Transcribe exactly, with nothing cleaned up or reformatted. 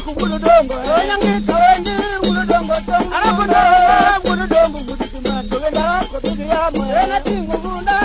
kubulu dongo onyangi kawendi kubulu dongo arabundo kubulu dongo kubulu dongo ndara ko bigiyamo ena tingu bunda